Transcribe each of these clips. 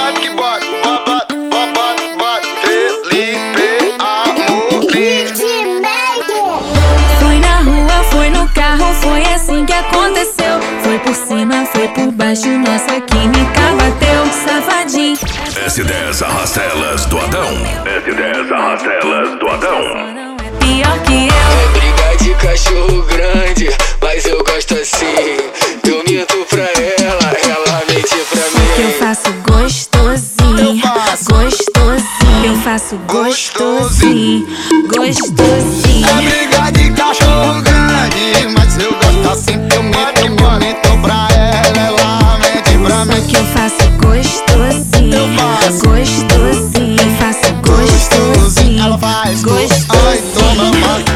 bate que bate, bate, Felipe Amorim. Foi na rua, foi no carro, foi assim que aconteceu. Foi por cima, foi por baixo, nossa química bateu. Safadinho. S10 arrasta elas do Adão. S10 arrasta elas do Adão. Pior que eu. É briga de cachorro grande, mas eu gosto assim. Eu minto pra ela mente pra mim. Eu faço gostosinho, gostosinho. Eu faço gostosinho, gostosinho. É briga de cachorro grande, mas eu gosto assim. Eu minto pra ela mente pra Só mim. que eu faço gostosinho, gostosinho. Eu faço gostosinho, Ela faz gostosinho. ai, toma, vai.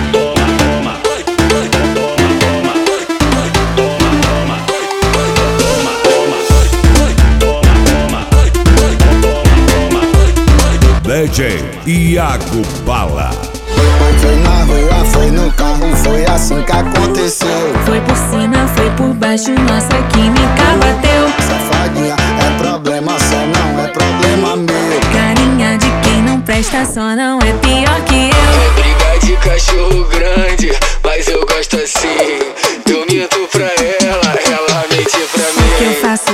DJ Iago Bala. Foi na rua, foi no carro, foi assim que aconteceu. Foi por cima, foi por baixo, nossa química bateu. Safadinha, é problema só, não é problema meu. Carinha de quem não presta, só não é pior que eu. É briga de cachorro grande, mas eu gosto assim. Eu minto pra ela mente pra mim. Eu faço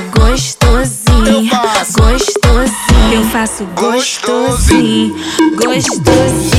gostosinho, gostosinho. Eu faço gostosinho, gostosinho.